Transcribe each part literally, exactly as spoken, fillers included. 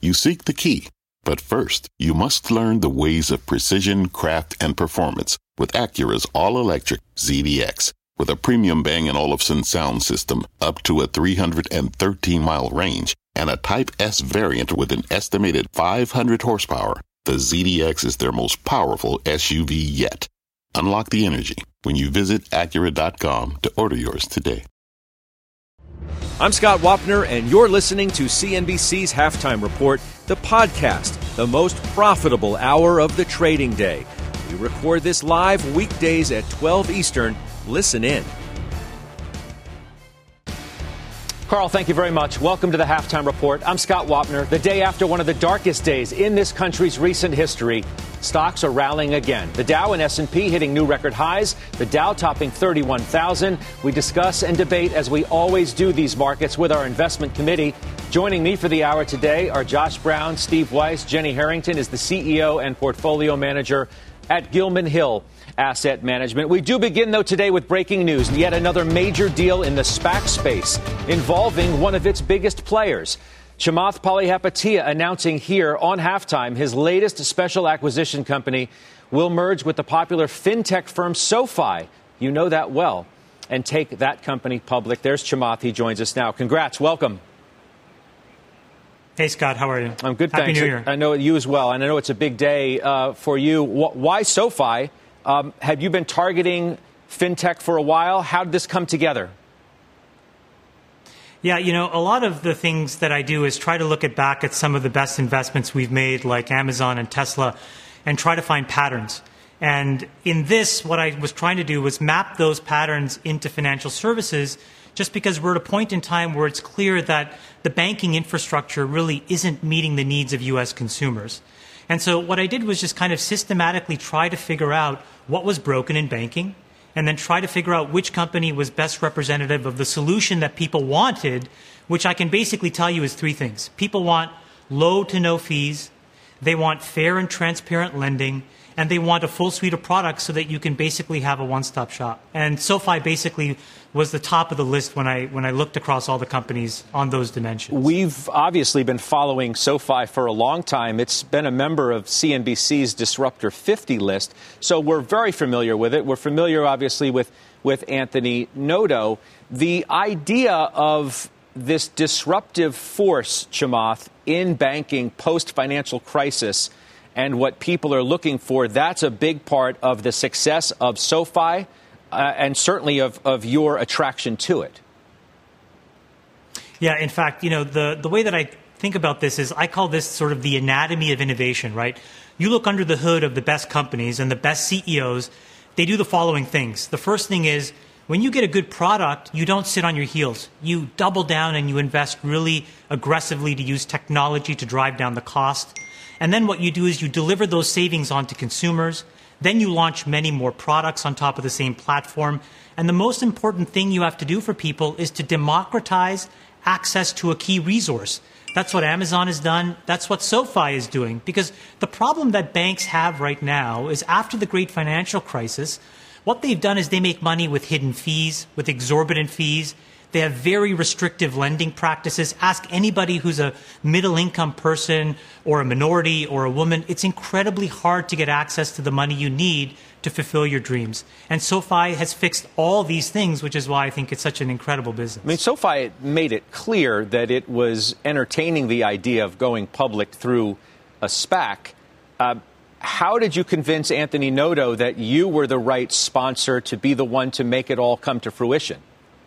You seek the key, but first, you must learn the ways of precision, craft, and performance with Acura's all-electric Z D X. With a premium Bang and Olufsen sound system up to a three hundred thirteen mile range and a Type S variant with an estimated five hundred horsepower, the Z D X is their most powerful S U V yet. Unlock the energy when you visit Acura dot com to order yours today. I'm Scott Wapner, and you're listening to C N B C's Halftime Report, the podcast, the most profitable hour of the trading day. We record this live weekdays at twelve Eastern. Listen in. Carl, thank you very much. Welcome to the Halftime Report. I'm Scott Wapner. The day after one of the darkest days in this country's recent history, stocks are rallying again. The Dow and S and P hitting new record highs, the Dow topping thirty-one thousand. We discuss and debate, as we always do, these markets with our investment committee. Joining me for the hour today are Josh Brown, Steve Weiss. Jenny Harrington is the C E O and portfolio manager at Gilman Hill Asset Management. We do begin, though, today with breaking news. Yet another major deal in the SPAC space involving one of its biggest players. Chamath Palihapitiya announcing here on Halftime his latest special acquisition company will merge with the popular fintech firm SoFi. You know that well. And take that company public. There's Chamath. He joins us now. Congrats. Welcome. Hey, Scott. How are you? I'm good, Happy thanks. New Year. I know you as well. And I know it's a big day uh, for you. Why SoFi? Um, have you been targeting fintech for a while? How did this come together? Yeah, you know, a lot of the things that I do is try to look at back at some of the best investments we've made, like Amazon and Tesla, and try to find patterns. And in this, what I was trying to do was map those patterns into financial services, just because we're at a point in time where it's clear that the banking infrastructure really isn't meeting the needs of U S consumers. And so what I did was just kind of systematically try to figure out what was broken in banking, and then try to figure out which company was best representative of the solution that people wanted, which I can basically tell you is three things. People want low to no fees, they want fair and transparent lending, and they want a full suite of products so that you can basically have a one-stop shop. And SoFi basically was the top of the list when I when I looked across all the companies on those dimensions. We've obviously been following SoFi for a long time. It's been a member of C N B C's Disruptor fifty list, so we're very familiar with it. We're familiar, obviously, with, with Anthony Noto. The idea of this disruptive force, Chamath, in banking post-financial crisis and what people are looking for, that's a big part of the success of SoFi uh, and certainly of, of your attraction to it. Yeah, in fact, you know, the, the way that I think about this is I call this sort of the anatomy of innovation, right? You look under the hood of the best companies and the best C E Os, they do the following things. The first thing is, when you get a good product, you don't sit on your heels. You double down and you invest really aggressively to use technology to drive down the cost. And then what you do is you deliver those savings onto consumers. Then you launch many more products on top of the same platform. And the most important thing you have to do for people is to democratize access to a key resource. That's what Amazon has done. That's what SoFi is doing. Because the problem that banks have right now is after the great financial crisis, what they've done is they make money with hidden fees, with exorbitant fees. They have very restrictive lending practices. Ask anybody who's a middle-income person or a minority or a woman. It's incredibly hard to get access to the money you need to fulfill your dreams. And SoFi has fixed all these things, which is why I think it's such an incredible business. I mean, SoFi made it clear that it was entertaining the idea of going public through a SPAC. Uh, how did you convince Anthony Noto that you were the right sponsor to be the one to make it all come to fruition?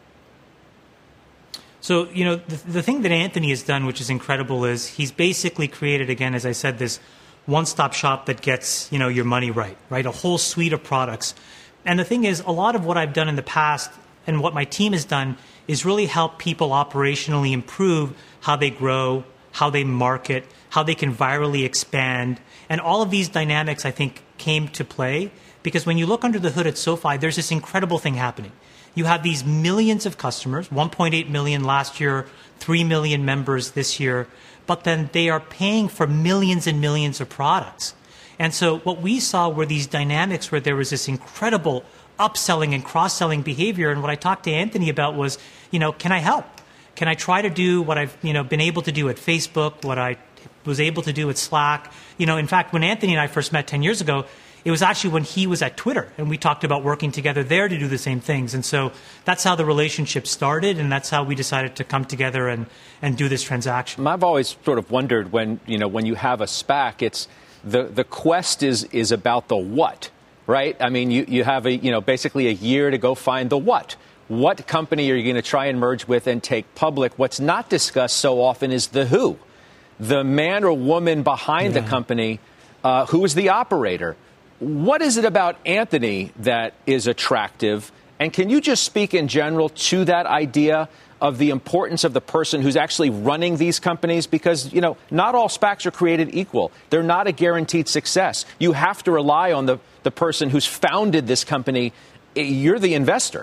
So, you know, the, the thing that Anthony has done, which is incredible, is he's basically created, again, as I said, this one-stop shop that gets, you know, your money right, right? A whole suite of products. And the thing is, a lot of what I've done in the past and what my team has done is really help people operationally improve how they grow, how they market, how they can virally expand. And all of these dynamics, I think, came to play because when you look under the hood at SoFi, there's this incredible thing happening. You have these millions of customers, one point eight million last year, three million members this year, but then they are paying for millions and millions of products. And so what we saw were these dynamics where there was this incredible upselling and cross-selling behavior. And what I talked to Anthony about was, you know, can I help? Can I try to do what I've, you know, been able to do at Facebook, what I was able to do at Slack. You know, in fact, when Anthony and I first met ten years ago, it was actually when he was at Twitter, and we talked about working together there to do the same things. And so that's how the relationship started, and that's how we decided to come together and, and do this transaction. I've always sort of wondered when, you know, when you have a SPAC, it's the, the quest is, is about the what, right? I mean, you, you have a, you know, basically a year to go find the what. What company are you going to try and merge with and take public? What's not discussed so often is the who, the man or woman behind yeah. the company, uh, who is the operator. What is it about Anthony that is attractive? And can you just speak in general to that idea of the importance of the person who's actually running these companies? Because, you know, not all SPACs are created equal. They're not a guaranteed success. You have to rely on the, the person who's founded this company. You're the investor.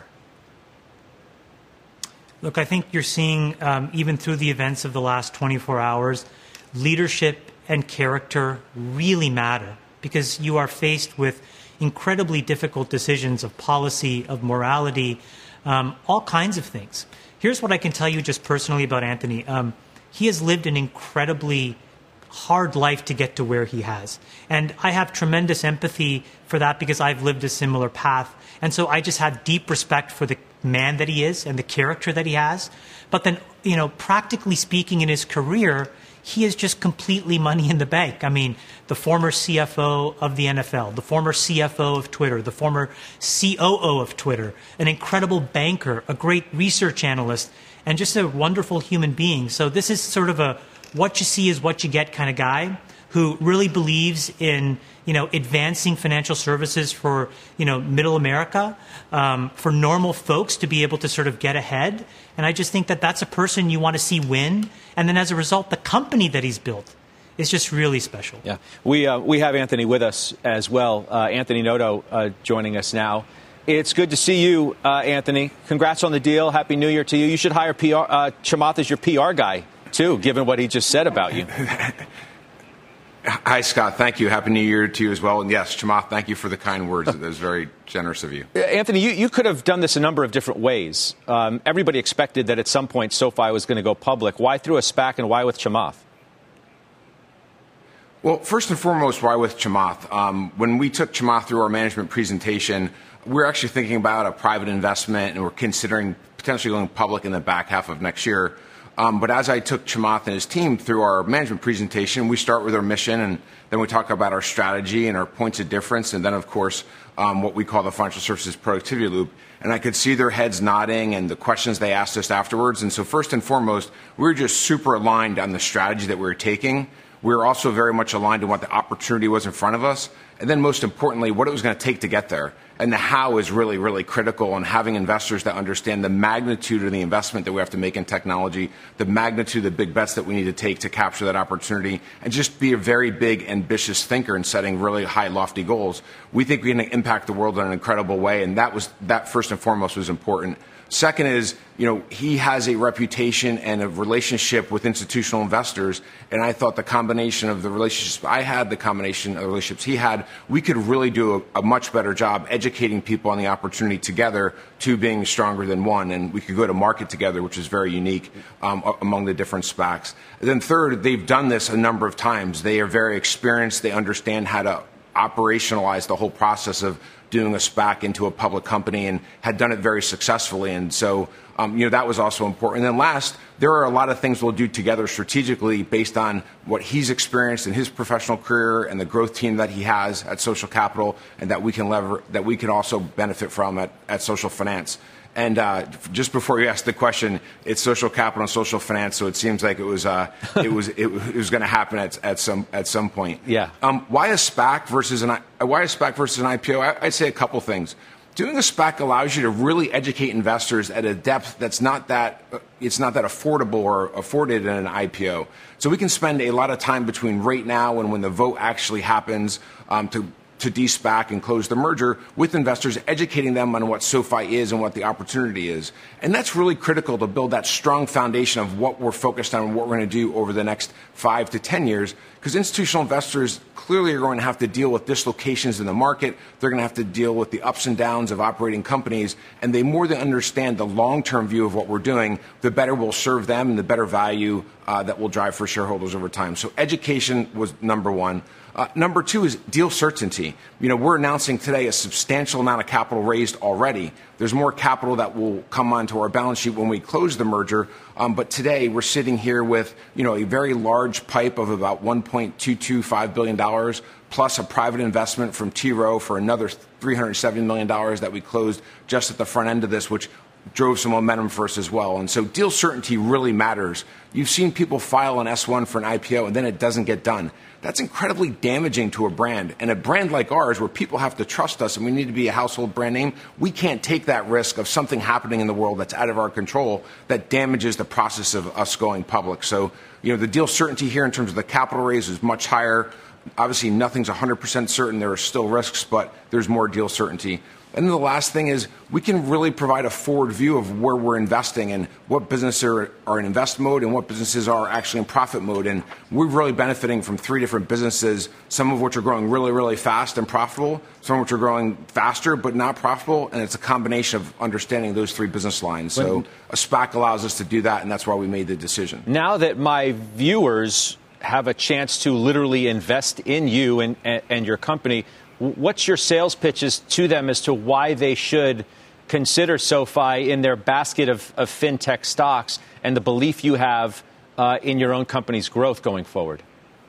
Look, I think you're seeing, um, even through the events of the last twenty-four hours, leadership and character really matter. Because you are faced with incredibly difficult decisions of policy, of morality, um, all kinds of things. Here's what I can tell you just personally about Anthony. Um, he has lived an incredibly hard life to get to where he has. And I have tremendous empathy for that because I've lived a similar path. And so I just have deep respect for the man that he is and the character that he has. But then, you know, practically speaking in his career, he is just completely money in the bank. I mean, the former C F O of the N F L, the former C F O of Twitter, the former C O O of Twitter, an incredible banker, a great research analyst, and just a wonderful human being. So this is sort of a what you see is what you get kind of guy who really believes in, you know, advancing financial services for, you know, middle America, um, for normal folks to be able to sort of get ahead. And I just think that that's a person you want to see win. And then as a result, the company that he's built is just really special. Yeah, we uh, we have Anthony with us as well. Uh, Anthony Noto uh, joining us now. It's good to see you, uh, Anthony. Congrats on the deal. Happy New Year to you. You should hire P R, uh, Chamath as your P R guy, too, given what he just said about you. Hi, Scott. Thank you. Happy New Year to you as well. And yes, Chamath, thank you for the kind words. That was very generous of you. Anthony, you, you could have done this a number of different ways. Um, everybody expected that at some point SoFi was going to go public. Why through a SPAC and why with Chamath? Well, first and foremost, why with Chamath? Um, when we took Chamath through our management presentation, we're actually thinking about a private investment and we're considering potentially going public in the back half of next year. Um, but as I took Chamath and his team through our management presentation, we start with our mission, and then we talk about our strategy and our points of difference, and then, of course, um, what we call the financial services productivity loop. And I could see their heads nodding and the questions they asked us afterwards. And so first and foremost, we were just super aligned on the strategy that we were taking. We were also very much aligned on what the opportunity was in front of us. And then most importantly, what it was going to take to get there. And the how is really, really critical, and having investors that understand the magnitude of the investment that we have to make in technology, the magnitude of the big bets that we need to take to capture that opportunity, and just be a very big, ambitious thinker in setting really high, lofty goals. We think we can impact the world in an incredible way, and that was that first and foremost was important. Second is, you know, he has a reputation and a relationship with institutional investors, and I thought the combination of the relationships I had, the combination of the relationships he had, we could really do a, a much better job educating people on the opportunity together, two being stronger than one, and we could go to market together, which is very unique um, among the different SPACs. And then third, they've done this a number of times. They are very experienced. They understand how to operationalize the whole process of doing a SPAC into a public company, and had done it very successfully. And so, um, you know, that was also important. And then last, there are a lot of things we'll do together strategically based on what he's experienced in his professional career and the growth team that he has at Social Capital, and that we can lever, that we can also benefit from at, at Social Finance. And uh, just before you asked the question, it's Social Capital and Social Finance, so it seems like it was uh, it was it, it was going to happen at, at some at some point. Yeah. Um, why a SPAC versus an why a SPAC versus an I P O? I, I'd say a couple things. Doing a SPAC allows you to really educate investors at a depth that's not that it's not that affordable or afforded in an I P O. So we can spend a lot of time between right now and when the vote actually happens um, to. to de-SPAC and close the merger with investors, educating them on what SoFi is and what the opportunity is. And that's really critical to build that strong foundation of what we're focused on and what we're going to do over the next five to ten years, because institutional investors clearly are going to have to deal with dislocations in the market. They're going to have to deal with the ups and downs of operating companies, and they more than understand the long-term view of what we're doing, the better we'll serve them and the better value uh, that will drive for shareholders over time. So education was number one. Uh, number two is deal certainty. You know, we're announcing today a substantial amount of capital raised already. There's more capital that will come onto our balance sheet when we close the merger. Um, but today we're sitting here with, you know, a very large pipe of about one point two two five billion dollars plus a private investment from T. Rowe for another three hundred seventy million dollars that we closed just at the front end of this, which drove some momentum for us as well. And so deal certainty really matters. You've seen people file an S one for an I P O and then it doesn't get done. That's incredibly damaging to a brand. And a brand like ours, where people have to trust us and we need to be a household brand name, we can't take that risk of something happening in the world that's out of our control that damages the process of us going public. So, you know, the deal certainty here in terms of the capital raise is much higher. Obviously, nothing's one hundred percent certain. There are still risks, but there's more deal certainty. And then the last thing is we can really provide a forward view of where we're investing and what businesses are, are in invest mode and what businesses are actually in profit mode. And we're really benefiting from three different businesses, some of which are growing really, really fast and profitable, some of which are growing faster but not profitable. And it's a combination of understanding those three business lines. So a SPAC allows us to do that, and that's why we made the decision. Now that my viewers have a chance to literally invest in you and, and, and your company, what's your sales pitches to them as to why they should consider SoFi in their basket of, of fintech stocks and the belief you have uh, in your own company's growth going forward?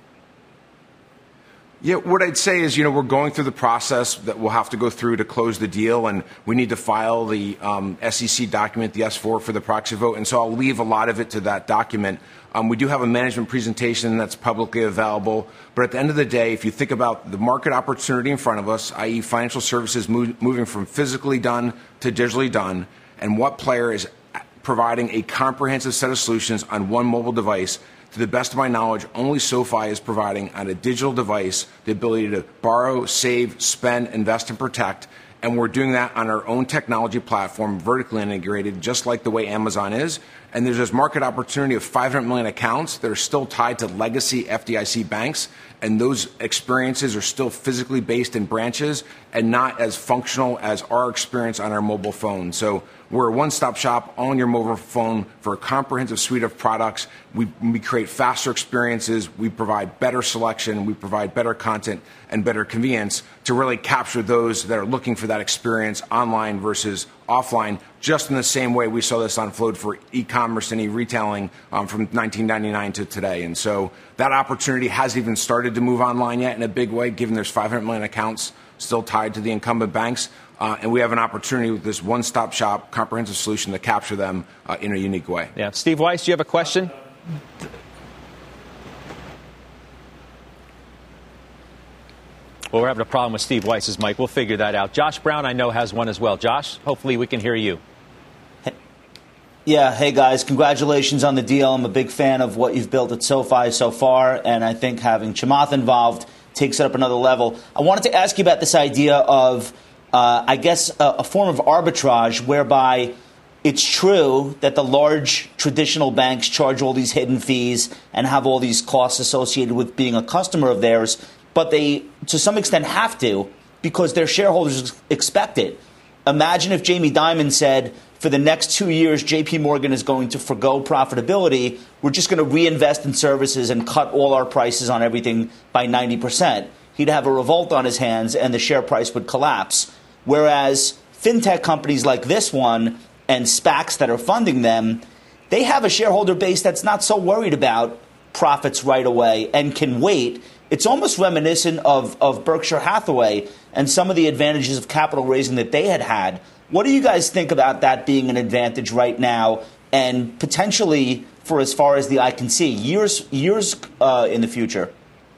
Yeah, what I'd say is, you know, we're going through the process that we'll have to go through to close the deal, and we need to file the um, S E C document, the S four, for the proxy vote. And so I'll leave a lot of it to that document. Um, we do have a management presentation that's publicly available. But at the end of the day, if you think about the market opportunity in front of us, that is financial services move, moving from physically done to digitally done, and what player is providing a comprehensive set of solutions on one mobile device, to the best of my knowledge, only SoFi is providing on a digital device the ability to borrow, save, spend, invest, and protect. And we're doing that on our own technology platform, vertically integrated, just like the way Amazon is. And there's this market opportunity of five hundred million accounts that are still tied to legacy F D I C banks. And those experiences are still physically based in branches and not as functional as our experience on our mobile phone. So we're a one-stop shop on your mobile phone for a comprehensive suite of products. We, we create faster experiences. We provide better selection. We provide better content and better convenience to really capture those that are looking for that experience online versus offline, just in the same way we saw this unfold for e-commerce and e-retailing um, from nineteen ninety-nine to today. And so that opportunity hasn't even started to move online yet in a big way, given there's five hundred million accounts still tied to the incumbent banks. Uh, and we have an opportunity with this one-stop shop comprehensive solution to capture them uh, in a unique way. Yeah. Steve Weiss, do you have a question? Well, we're having a problem with Steve Weiss's mic. We'll figure that out. Josh Brown, I know, has one as well. Josh, hopefully we can hear you. Yeah, hey guys, congratulations on the deal. I'm a big fan of what you've built at SoFi so far, and I think having Chamath involved takes it up another level. I wanted to ask you about this idea of, uh, I guess, a, a form of arbitrage whereby it's true that the large traditional banks charge all these hidden fees and have all these costs associated with being a customer of theirs, but they, to some extent, have to because their shareholders expect it. Imagine if Jamie Dimon said, for the next two years, J P Morgan is going to forgo profitability. We're just going to reinvest in services and cut all our prices on everything by ninety percent. He'd have a revolt on his hands and the share price would collapse. Whereas fintech companies like this one and SPACs that are funding them, they have a shareholder base that's not so worried about profits right away and can wait. It's almost reminiscent of, of Berkshire Hathaway and some of the advantages of capital raising that they had had. What do you guys think about that being an advantage right now and potentially for as far as the eye can see, years years uh, in the future?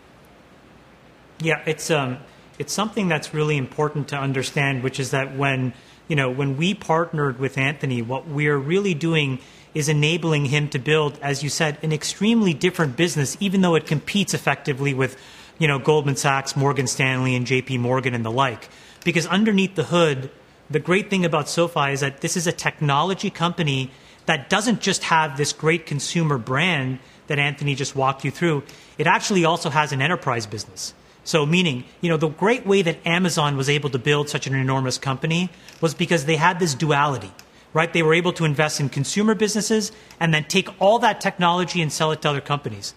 Yeah, it's um, it's something that's really important to understand, which is that when you know when we partnered with Anthony, what we're really doing is enabling him to build, as you said, an extremely different business, even though it competes effectively with, you know, Goldman Sachs, Morgan Stanley, and J P Morgan and the like. Because underneath the hood, the great thing about SoFi is that this is a technology company that doesn't just have this great consumer brand that Anthony just walked you through. It actually also has an enterprise business. So meaning, you know, the great way that Amazon was able to build such an enormous company was because they had this duality. right? They were able to invest in consumer businesses and then take all that technology and sell it to other companies.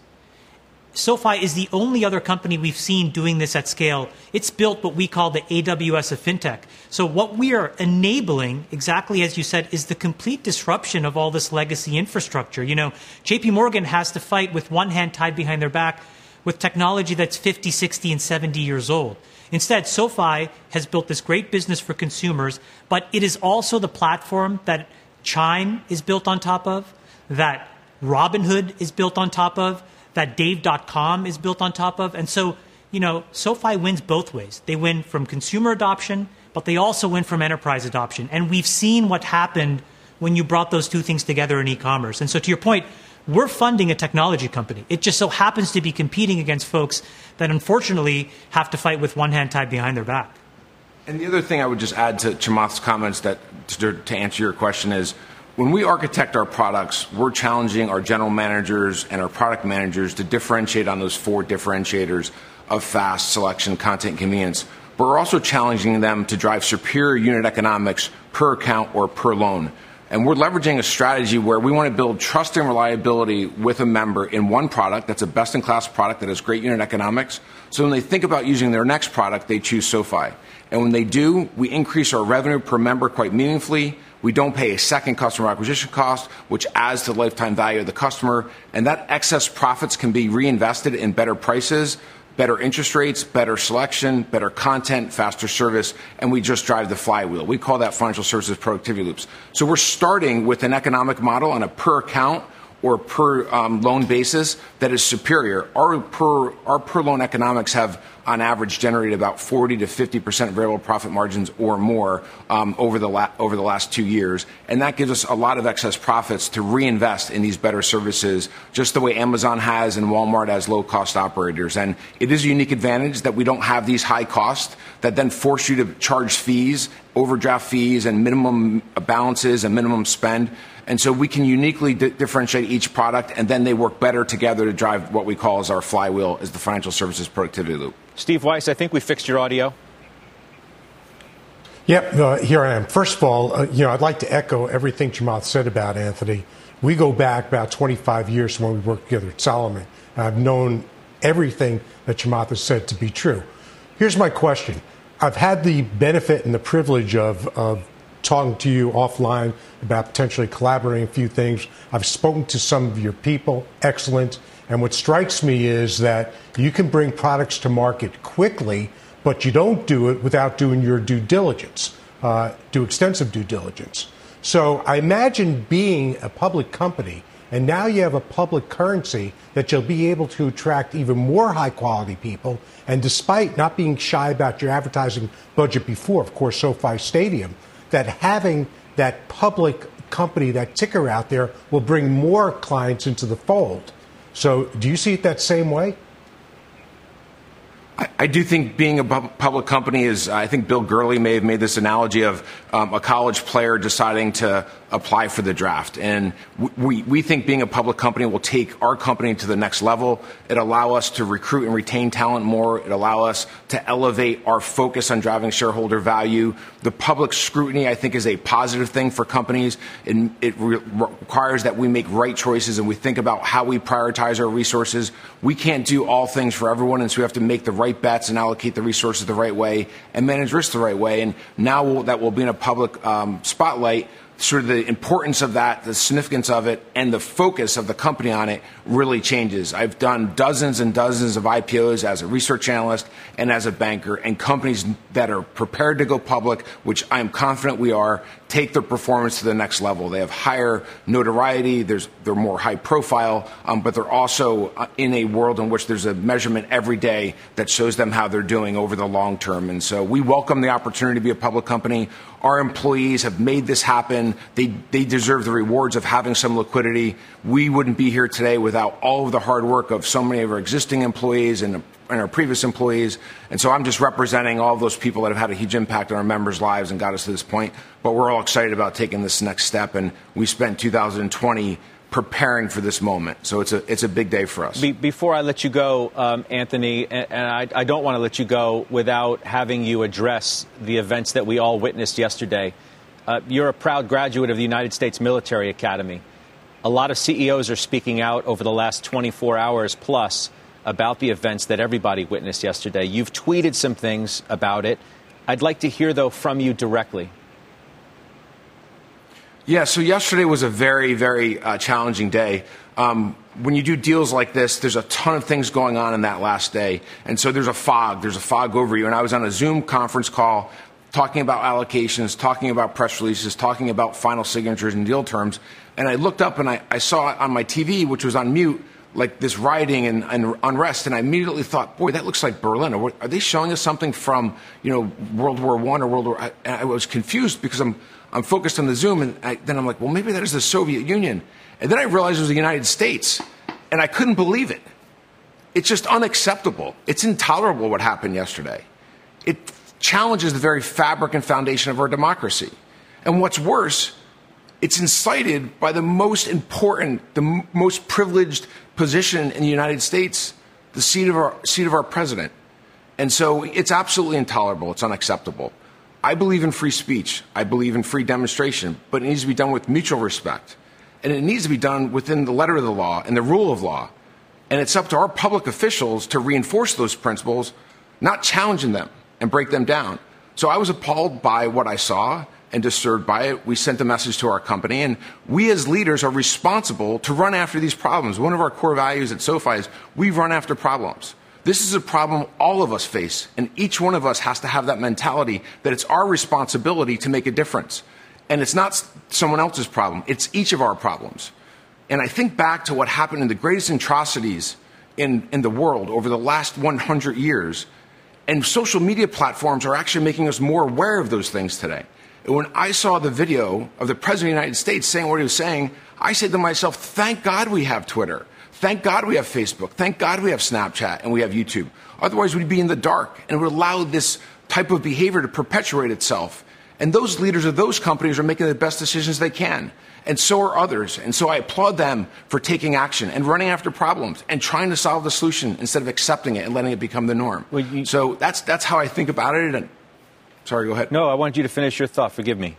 SoFi is the only other company we've seen doing this at scale. It's built what we call the A W S of fintech. So what we are enabling, exactly as you said, is the complete disruption of all this legacy infrastructure. You know, J P Morgan has to fight with one hand tied behind their back with technology that's fifty, sixty, and seventy years old. Instead, SoFi has built this great business for consumers, but it is also the platform that Chime is built on top of, that Robinhood is built on top of, that Dave dot com is built on top of. And so, you know, SoFi wins both ways. They win from consumer adoption, but they also win from enterprise adoption. And we've seen what happened when you brought those two things together in e-commerce. And so to your point, we're funding a technology company. It just so happens to be competing against folks that unfortunately have to fight with one hand tied behind their back. And the other thing I would just add to Chamath's comments that to, to answer your question is, when we architect our products, we're challenging our general managers and our product managers to differentiate on those four differentiators of fast, selection, content, convenience. But we're also challenging them to drive superior unit economics per account or per loan. And we're leveraging a strategy where we want to build trust and reliability with a member in one product that's a best-in-class product that has great unit economics. So when they think about using their next product, they choose SoFi. And when they do, we increase our revenue per member quite meaningfully. We don't pay a second customer acquisition cost, which adds to the lifetime value of the customer. And that excess profits can be reinvested in better prices, better interest rates, better selection, better content, faster service, and we just drive the flywheel. We call that financial services productivity loops. So we're starting with an economic model on a per account or per um, loan basis that is superior. Our per, our per loan economics have, on average, generated about forty to fifty percent variable profit margins or more um, over the la- over the last two years. And that gives us a lot of excess profits to reinvest in these better services, just the way Amazon has and Walmart as low-cost operators. And it is a unique advantage that we don't have these high costs that then force you to charge fees, overdraft fees, and minimum balances and minimum spend. And so we can uniquely di- differentiate each product, and then they work better together to drive what we call as our flywheel, as the financial services productivity loop. Steve Weiss, I think we fixed your audio. Yep, uh, here I am. First of all, uh, you know, I'd like to echo everything Chamath said about Anthony. We go back about twenty-five years from when we worked together at Solomon. I've known everything that Chamath has said to be true. Here's my question. I've had the benefit and the privilege of, of talking to you offline about potentially collaborating a few things. I've spoken to some of your people, excellent. And what strikes me is that you can bring products to market quickly, but you don't do it without doing your due diligence, uh, do extensive due diligence. So I imagine being a public company, and now you have a public currency that you'll be able to attract even more high-quality people. And despite not being shy about your advertising budget before, of course, SoFi Stadium, that having that public company, that ticker out there, will bring more clients into the fold. So do you see it that same way? I, I do think being a pub- public company is, I think Bill Gurley may have made this analogy of um, a college player deciding to apply for the draft. And we, we think being a public company will take our company to the next level. It allow us to recruit and retain talent more. It allow us to elevate our focus on driving shareholder value. The public scrutiny, I think, is a positive thing for companies. It, it re- requires that we make right choices and we think about how we prioritize our resources. We can't do all things for everyone, and so we have to make the right bets and allocate the resources the right way and manage risk the right way. And now we'll, that will be in a public um, spotlight, sort of the importance of that, the significance of it, and the focus of the company on it really changes. I've done dozens and dozens of I P Os as a research analyst and as a banker, and companies that are prepared to go public, which I'm confident we are, take their performance to the next level. They have higher notoriety, there's, they're more high profile, um, but they're also in a world in which there's a measurement every day that shows them how they're doing over the long term. And so we welcome the opportunity to be a public company. Our employees have made this happen. They, they deserve the rewards of having some liquidity. We wouldn't be here today without all of the hard work of so many of our existing employees and, and our previous employees. And so I'm just representing all of those people that have had a huge impact on our members' lives and got us to this point. But we're all excited about taking this next step. And we spent two thousand twenty preparing for this moment. So it's a it's a big day for us. Be, before I let you go, um, Anthony, and, and I, I don't want to let you go without having you address the events that we all witnessed yesterday. Uh, you're a proud graduate of the United States Military Academy. A lot of C E Os are speaking out over the last twenty-four hours plus about the events that everybody witnessed yesterday. You've tweeted some things about it. I'd like to hear, though, from you directly. Yeah, so yesterday was a very, very uh, challenging day. Um, when you do deals like this, there's a ton of things going on in that last day. And so there's a fog. There's a fog over you. And I was on a Zoom conference call talking about allocations, talking about press releases, talking about final signatures and deal terms. And I looked up and I, I saw on my T V, which was on mute, like this rioting and, and unrest. And I immediately thought, boy, that looks like Berlin. Are, are they showing us something from, you know, World War One or World War? I, I was confused because I'm I'm focused on the Zoom. And I, then I'm like, well, maybe that is the Soviet Union. And then I realized it was the United States. And I couldn't believe it. It's just unacceptable. It's intolerable what happened yesterday. It challenges the very fabric and foundation of our democracy. And what's worse, it's incited by the most important, the m- most privileged position in the United States, the seat of our seat of our president. And so it's absolutely intolerable. It's unacceptable. I believe in free speech. I believe in free demonstration, but it needs to be done with mutual respect. And it needs to be done within the letter of the law and the rule of law. And it's up to our public officials to reinforce those principles, not challenging them and break them down. So I was appalled by what I saw and disturbed by it. We sent a message to our company, and we as leaders are responsible to run after these problems. One of our core values at SoFi is we run after problems. This is a problem all of us face, and each one of us has to have that mentality that it's our responsibility to make a difference. And it's not someone else's problem. It's each of our problems. And I think back to what happened in the greatest atrocities in, in the world over the last one hundred years, and social media platforms are actually making us more aware of those things today. And when I saw the video of the President of the United States saying what he was saying, I said to myself, thank God we have Twitter. Thank God we have Facebook. Thank God we have Snapchat and we have YouTube. Otherwise, we'd be in the dark, and it would allow this type of behavior to perpetuate itself. And those leaders of those companies are making the best decisions they can. And so are others. And so I applaud them for taking action and running after problems and trying to solve the solution instead of accepting it and letting it become the norm. Well, you, so that's that's how I think about it. And sorry, go ahead. No, I wanted you to finish your thought. Forgive me.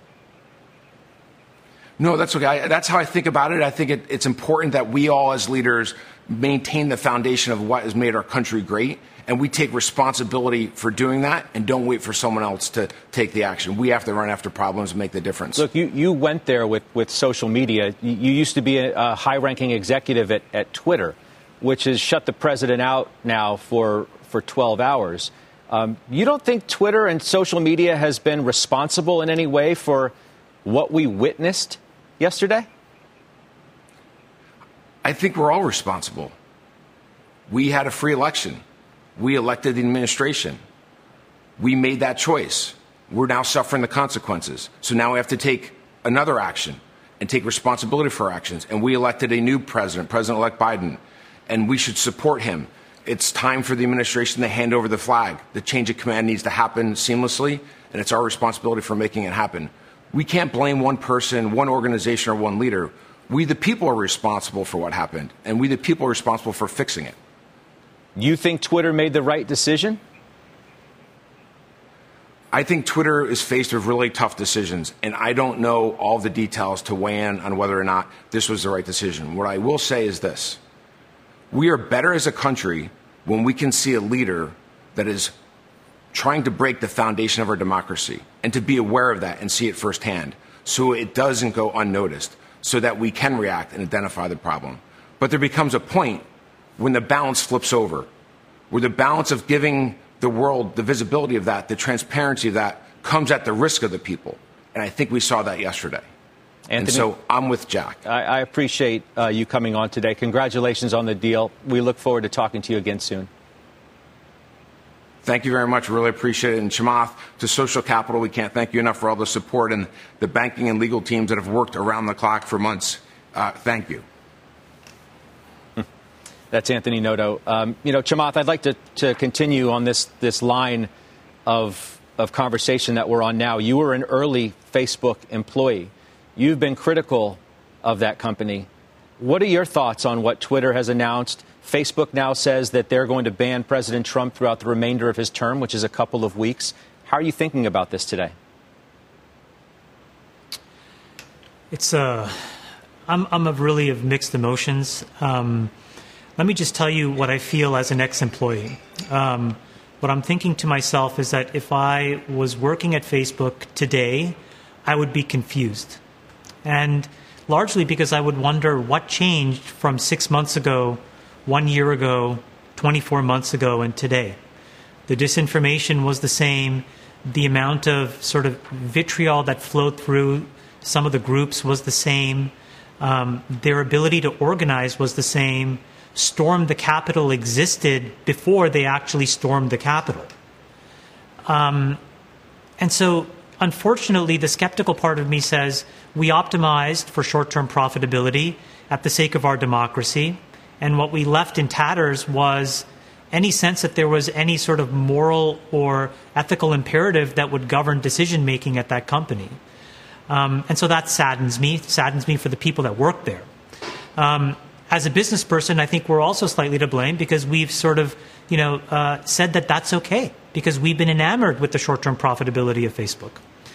No, that's okay. I, that's how I think about it. I think it, it's important that we all as leaders maintain the foundation of what has made our country great. And we take responsibility for doing that and don't wait for someone else to take the action. We have to run after problems and make the difference. Look, you, you went there with, with social media. You, you used to be a, a high-ranking executive at, at Twitter, which has shut the president out now for, for twelve hours. Um, you don't think Twitter and social media has been responsible in any way for what we witnessed yesterday? I think we're all responsible. We had a free election. We elected the administration. We made that choice. We're now suffering the consequences. So now we have to take another action and take responsibility for our actions. And we elected a new president, President-elect Biden, and we should support him. It's time for the administration to hand over the flag. The change of command needs to happen seamlessly, and it's our responsibility for making it happen. We can't blame one person, one organization, or one leader. We, the people, are responsible for what happened, and we, the people, are responsible for fixing it. You think Twitter made the right decision? I think Twitter is faced with really tough decisions, and I don't know all the details to weigh in on whether or not this was the right decision. What I will say is this. We are better as a country when we can see a leader that is trying to break the foundation of our democracy and to be aware of that and see it firsthand so it doesn't go unnoticed, so that we can react and identify the problem. But there becomes a point when the balance flips over, where the balance of giving the world the visibility of that, the transparency of that, comes at the risk of the people. And I think we saw that yesterday. Anthony, and so I'm with Jack. I, I appreciate uh, you coming on today. Congratulations on the deal. We look forward to talking to you again soon. Thank you very much. Really appreciate it. And Chamath, to Social Capital, we can't thank you enough for all the support and the banking and legal teams that have worked around the clock for months. Uh, thank you. That's Anthony Noto. Um, you know, Chamath, I'd like to, to continue on this this line of of conversation that we're on now. You were an early Facebook employee. You've been critical of that company. What are your thoughts on what Twitter has announced? Facebook now says that they're going to ban President Trump throughout the remainder of his term, which is a couple of weeks. How are you thinking about this today? It's a, I'm, I'm of really of mixed emotions. Um, let me just tell you what I feel as an ex-employee. Um, what I'm thinking to myself is that if I was working at Facebook today, I would be confused. And largely because I would wonder what changed from six months ago, one year ago, twenty-four months ago, and today. The disinformation was the same. The amount of sort of vitriol that flowed through some of the groups was the same. Um, their ability to organize was the same. Storm the Capitol existed before they actually stormed the Capitol. Um, and so, unfortunately, the skeptical part of me says we optimized for short-term profitability at the sake of our democracy, and what we left in tatters was any sense that there was any sort of moral or ethical imperative that would govern decision-making at that company. Um, and so that saddens me, saddens me for the people that work there. Um, as a business person, I think we're also slightly to blame because we've sort of, you know, uh, said that that's okay because we've been enamored with the short-term profitability of Facebook.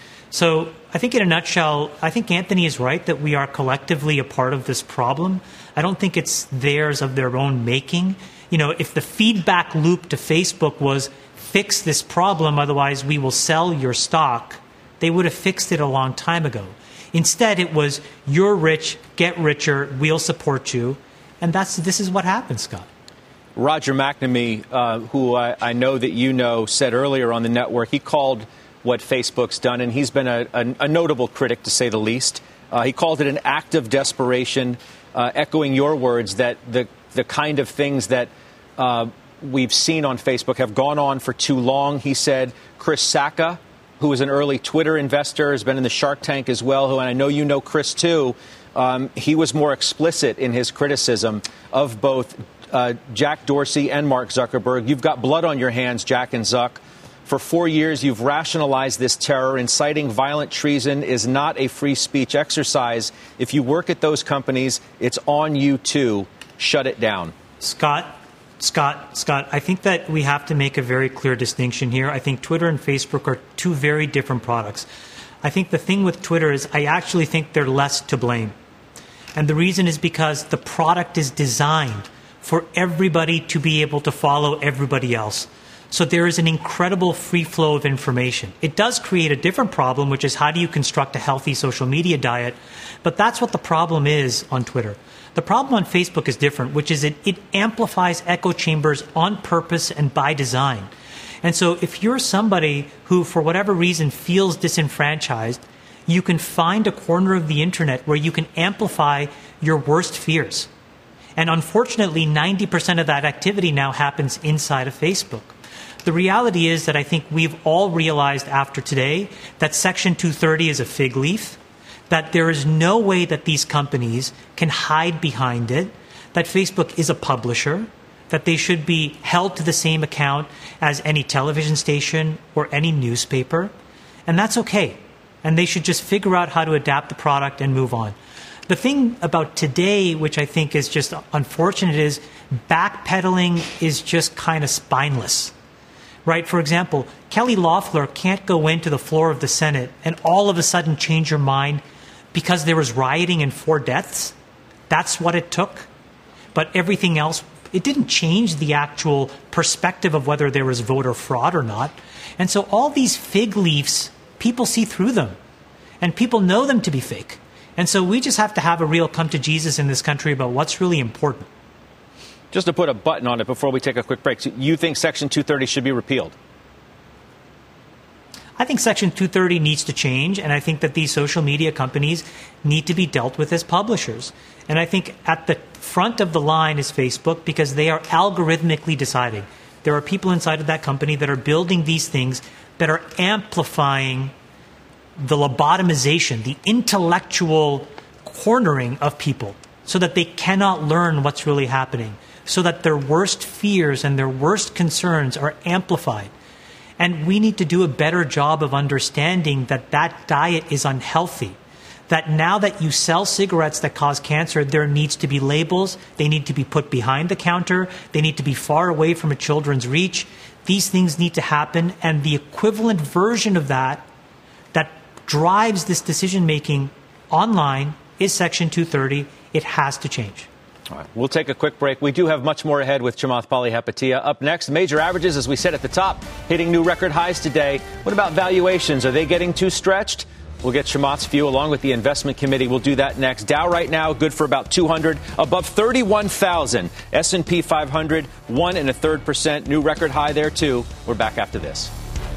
So I think in a nutshell, I think Anthony is right that we are collectively a part of this problem. I don't think it's theirs of their own making. You know, if the feedback loop to Facebook was fix this problem, otherwise we will sell your stock, they would have fixed it a long time ago. Instead, it was you're rich, get richer, we'll support you. And that's this is what happened, Scott. Roger McNamee, uh, who I, I know that you know, said earlier on the network, he called what Facebook's done, and he's been a, a, a notable critic, to say the least. Uh, he called it an act of desperation, uh, echoing your words that the, the kind of things that uh, we've seen on Facebook have gone on for too long. He said Chris Sacca, who is an early Twitter investor, has been in the Shark Tank as well, who, and I know you know Chris too, um, he was more explicit in his criticism of both uh, Jack Dorsey and Mark Zuckerberg. You've got blood on your hands, Jack and Zuck. For four years, you've rationalized this terror. Inciting violent treason is not a free speech exercise. If you work at those companies, it's on you too. Shut it down. Scott, Scott, Scott, I think that we have to make a very clear distinction here. I think Twitter and Facebook are two very different products. I think the thing with Twitter is I actually think they're less to blame. And the reason is because the product is designed for everybody to be able to follow everybody else. So there is an incredible free flow of information. It does create a different problem, which is how do you construct a healthy social media diet? But that's what the problem is on Twitter. The problem on Facebook is different, which is it, it amplifies echo chambers on purpose and by design. And so if you're somebody who, for whatever reason, feels disenfranchised, you can find a corner of the internet where you can amplify your worst fears. And unfortunately, ninety percent of that activity now happens inside of Facebook. The reality is that I think we've all realized after today that Section two thirty is a fig leaf, that there is no way that these companies can hide behind it, that Facebook is a publisher, that they should be held to the same account as any television station or any newspaper, and that's okay. And they should just figure out how to adapt the product and move on. The thing about today, which I think is just unfortunate, is backpedaling is just kind of spineless. Right? For example, Kelly Loeffler can't go into the floor of the Senate and all of a sudden change her mind because there was rioting and four deaths. That's what it took. But everything else, it didn't change the actual perspective of whether there was voter fraud or not. And so all these fig leaves, people see through them. And people know them to be fake. And so we just have to have a real come to Jesus in this country about what's really important. Just to put a button on it before we take a quick break, you think Section two thirty should be repealed? I think Section two thirty needs to change, and I think that these social media companies need to be dealt with as publishers. And I think at the front of the line is Facebook because they are algorithmically deciding. There are people inside of that company that are building these things that are amplifying the lobotomization, the intellectual cornering of people so that they cannot learn what's really happening, so that their worst fears and their worst concerns are amplified. And we need to do a better job of understanding that that diet is unhealthy, that now that you sell cigarettes that cause cancer, there needs to be labels. They need to be put behind the counter. They need to be far away from a children's reach. These things need to happen. And the equivalent version of that, that drives this decision-making, online is Section two thirty. It has to change. All right, we'll take a quick break. We do have much more ahead with Chamath Palihapitiya. Up next, major averages, as we said at the top, hitting new record highs today. What about valuations? Are they getting too stretched? We'll get Chamath's view along with the investment committee. We'll do that next. Dow right now good for about two hundred, above thirty-one thousand. S and P five hundred, one and a third percent. New record high there, too. We're back after this.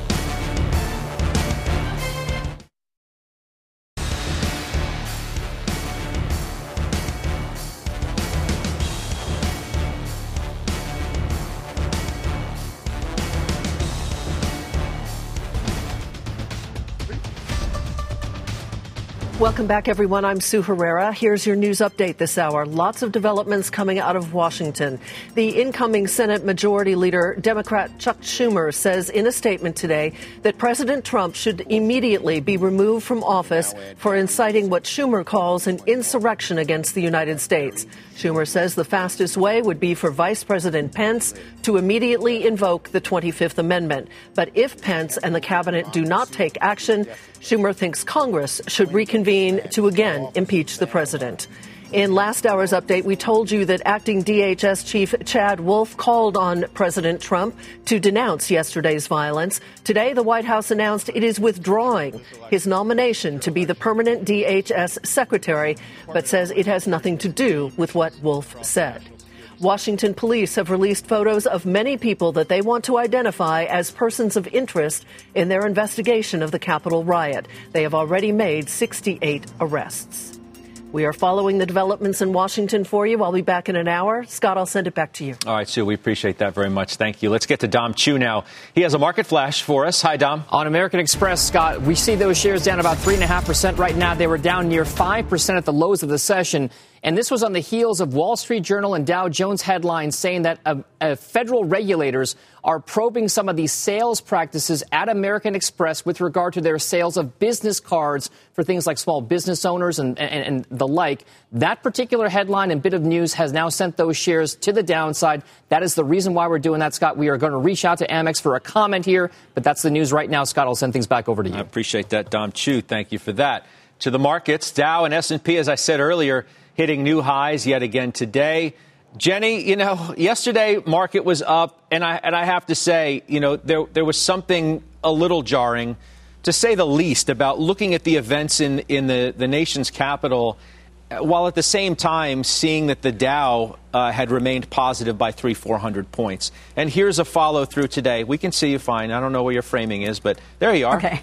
Welcome back, everyone. I'm Sue Herrera. Here's your news update this hour. Lots of developments coming out of Washington. The incoming Senate Majority Leader, Democrat Chuck Schumer, says in a statement today that President Trump should immediately be removed from office for inciting what Schumer calls an insurrection against the United States. Schumer says the fastest way would be for Vice President Pence to immediately invoke the twenty-fifth Amendment. But if Pence and the cabinet do not take action, Schumer thinks Congress should reconvene to again impeach the president. In last hour's update, we told you that acting D H S Chief Chad Wolf called on President Trump to denounce yesterday's violence. Today, the White House announced it is withdrawing his nomination to be the permanent D H S secretary, but says it has nothing to do with what Wolf said. Washington police have released photos of many people that they want to identify as persons of interest in their investigation of the Capitol riot. They have already made sixty-eight arrests. We are following the developments in Washington for you. I'll be back in an hour. Scott, I'll send it back to you. All right, Sue, we appreciate that very much. Thank you. Let's get to Dom Chu now. He has a market flash for us. Hi, Dom. On American Express, Scott, we see those shares down about three point five percent right now. They were down near five percent at the lows of the session. And this was on the heels of Wall Street Journal and Dow Jones headlines saying that uh, uh, federal regulators are probing some of these sales practices at American Express with regard to their sales of business cards for things like small business owners and, and, and the like. That particular headline and bit of news has now sent those shares to the downside. That is the reason why we're doing that, Scott. We are going to reach out to Amex for a comment here, but that's the news right now. Scott, I'll send things back over to you. I appreciate that, Dom Chu. Thank you for that. To the markets, Dow and S and P, as I said earlier, hitting new highs yet again today. Jenny, you know, yesterday market was up, and I and I have to say, you know, there there was something a little jarring, to say the least, about looking at the events in, in the, the nation's capital, while at the same time seeing that the Dow uh, had remained positive by three, four hundred points. And here's a follow through today. We can see you fine. I don't know where your framing is, but there you are. Okay.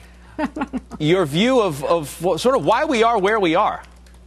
Your view of, of what, sort of why we are where we are.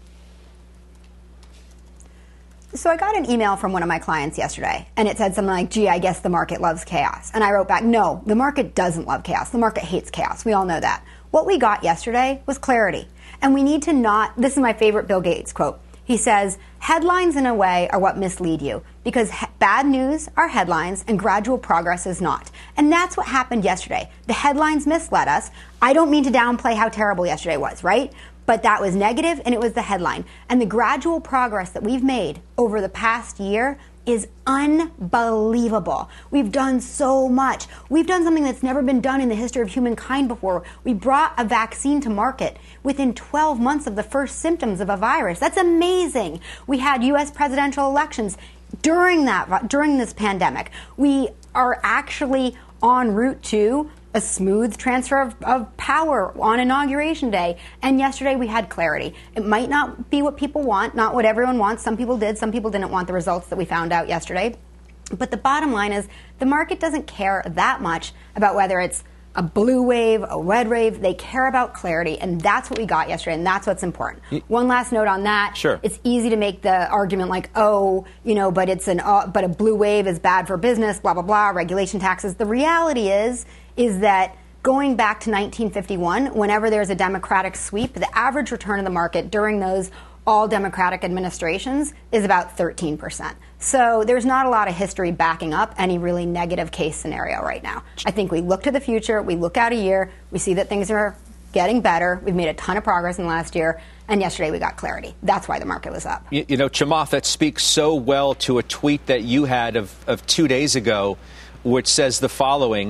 So I got an email from one of my clients yesterday, and it said something like, gee, I guess the market loves chaos. And I wrote back, no, the market doesn't love chaos. The market hates chaos. We all know that. What we got yesterday was clarity. And we need to not, this is my favorite Bill Gates quote. He says, headlines in a way are what mislead you, because he- bad news are headlines and gradual progress is not. And that's what happened yesterday. The headlines misled us. I don't mean to downplay how terrible yesterday was, right? But that was negative, and it was the headline. And the gradual progress that we've made over the past year is unbelievable. We've done so much. We've done something that's never been done in the history of humankind before. We brought a vaccine to market within twelve months of the first symptoms of a virus. That's amazing. We had U S presidential elections during that, during this pandemic. We are actually en route to a smooth transfer of, of power on Inauguration Day. And yesterday we had clarity. It might not be what people want, not what everyone wants. Some people did. Some people didn't want the results that we found out yesterday. But the bottom line is the market doesn't care that much about whether it's a blue wave, a red wave. They care about clarity. And that's what we got yesterday. And that's what's important. Y- One last note on that. Sure. It's easy to make the argument like, oh, you know, but it's an, uh, but a blue wave is bad for business, blah, blah, blah, regulation taxes. The reality is, is that going back to nineteen fifty-one, whenever there's a Democratic sweep, the average return of the market during those all Democratic administrations is about thirteen percent. So there's not a lot of history backing up any really negative case scenario right now. I think we look to the future, we look out a year, we see that things are getting better. We've made a ton of progress in the last year. And yesterday we got clarity. That's why the market was up. You, you know, Chamath, that speaks so well to a tweet that you had of, of two days ago, which says the following.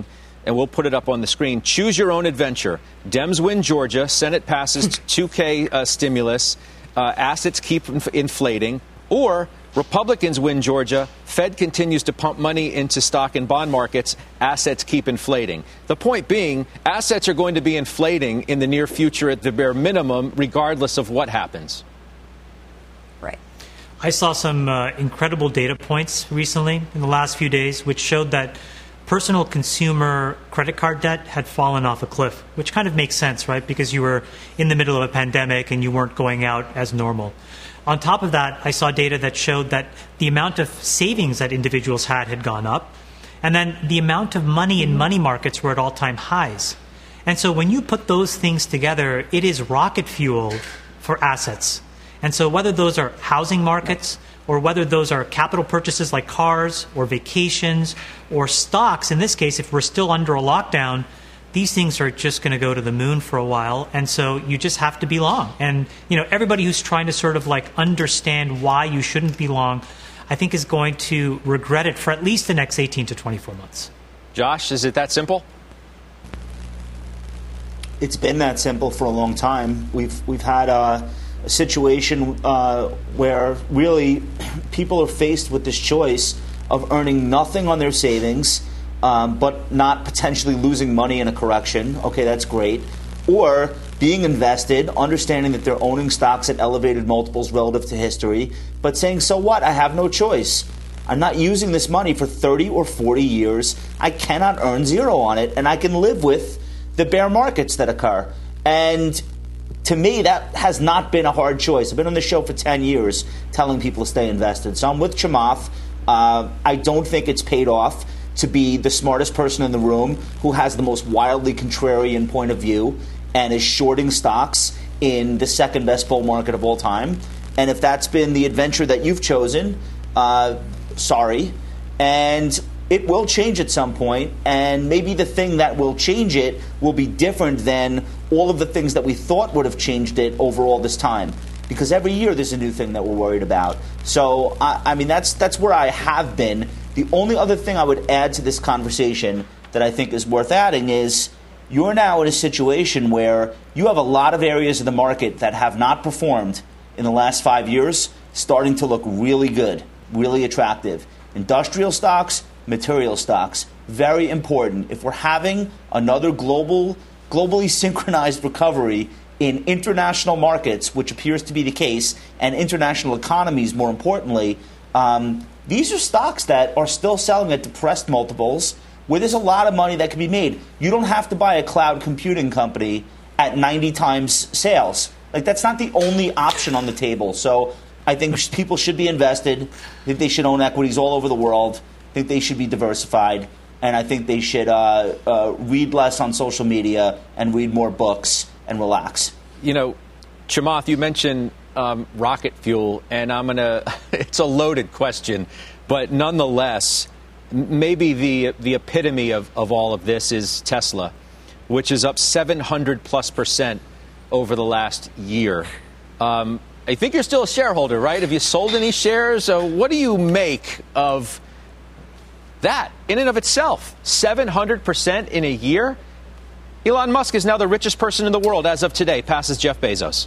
and we'll put it up on the screen. Choose your own adventure. Dems win Georgia. Senate passes two K uh, stimulus. Uh, assets keep inf- inflating. Or Republicans win Georgia. Fed continues to pump money into stock and bond markets. Assets keep inflating. The point being, assets are going to be inflating in the near future at the bare minimum, regardless of what happens. Right. I saw some uh, incredible data points recently in the last few days, which showed that personal consumer credit card debt had fallen off a cliff, which kind of makes sense, right? Because you were in the middle of a pandemic and you weren't going out as normal. On top of that, I saw data that showed that the amount of savings that individuals had had gone up, and then the amount of money in money markets were at all-time highs. And so when you put those things together, it is rocket fuel for assets. And so whether those are housing markets or whether those are capital purchases like cars or vacations or stocks, in this case, if we're still under a lockdown, these things are just going to go to the moon for a while. And so you just have to be long. And, you know, everybody who's trying to sort of like understand why you shouldn't be long, I think is going to regret it for at least the next eighteen to twenty-four months. Josh, is it that simple? It's been that simple for a long time. We've we've had a, a situation uh, where really people are faced with this choice of earning nothing on their savings, Um, but not potentially losing money in a correction. Okay, that's great. Or being invested, understanding that they're owning stocks at elevated multiples relative to history, but saying, so what? I have no choice. I'm not using this money for thirty or forty years. I cannot earn zero on it, and I can live with the bear markets that occur. And to me, that has not been a hard choice. I've been on the show for ten years telling people to stay invested. So I'm with Chamath. Uh, I don't think it's paid off to be the smartest person in the room who has the most wildly contrarian point of view and is shorting stocks in the second best bull market of all time. And if that's been the adventure that you've chosen, uh, sorry. And it will change at some point, and maybe the thing that will change it will be different than all of the things that we thought would have changed it over all this time. Because every year there's a new thing that we're worried about. So, I, I mean, that's that's where I have been. The only other thing I would add to this conversation that I think is worth adding is you're now in a situation where you have a lot of areas of the market that have not performed in the last five years starting to look really good, really attractive. Industrial stocks, material stocks, very important. If we're having another global, globally synchronized recovery in international markets, which appears to be the case, and international economies more importantly, um, these are stocks that are still selling at depressed multiples where there's a lot of money that can be made. You don't have to buy a cloud computing company at ninety times sales. Like, that's not the only option on the table. So I think people should be invested. I think they should own equities all over the world. I think they should be diversified. And I think they should uh, uh, read less on social media and read more books and relax. You know, Chamath, you mentioned Um, rocket fuel, and I'm going to, it's a loaded question, but nonetheless, maybe the the epitome of, of all of this is Tesla, which is up seven hundred plus percent over the last year. Um, I think you're still a shareholder, right? Have you sold any shares? Uh, what do you make of that in and of itself? seven hundred percent in a year? Elon Musk is now the richest person in the world as of today, passes Jeff Bezos.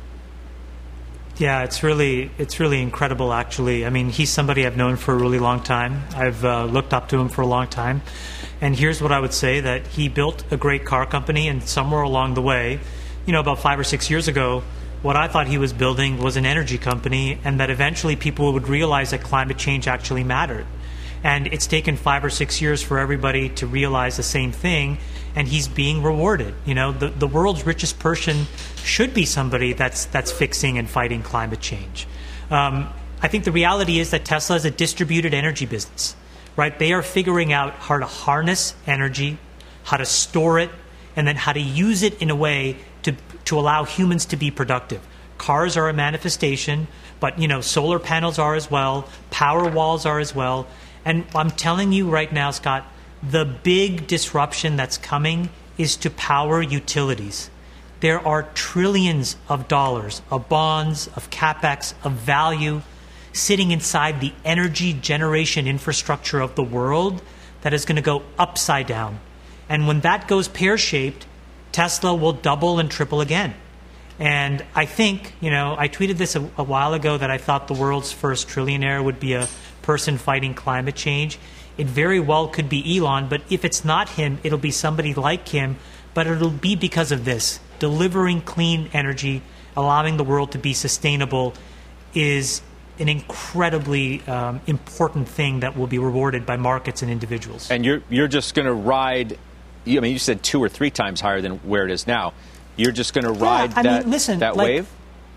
Yeah, it's really it's really incredible, actually. I mean, he's somebody I've known for a really long time. I've uh, looked up to him for a long time. And here's what I would say, that he built a great car company, and somewhere along the way, you know, about five or six years ago, what I thought he was building was an energy company, and that eventually people would realize that climate change actually mattered. And it's taken five or six years for everybody to realize the same thing, and he's being rewarded. You know, the, the world's richest person should be somebody that's that's fixing and fighting climate change. Um, I think the reality is that Tesla is a distributed energy business, right? They are figuring out how to harness energy, how to store it, and then how to use it in a way to to allow humans to be productive. Cars are a manifestation, but, you know, solar panels are as well, power walls are as well. And I'm telling you right now, Scott, the big disruption that's coming is to power utilities. There are trillions of dollars of bonds, of capex, of value sitting inside the energy generation infrastructure of the world that is going to go upside down. And when that goes pear-shaped, Tesla will double and triple again. And I think, you know, I tweeted this a, a while ago that I thought the world's first trillionaire would be a person fighting climate change. It very well could be Elon, but if it's not him, it'll be somebody like him. But it'll be because of this. Delivering clean energy, allowing the world to be sustainable is an incredibly um, important thing that will be rewarded by markets and individuals. And you're you're just going to ride, I mean, you said two or three times higher than where it is now. You're just going to ride yeah, I that, mean, listen, that like, wave?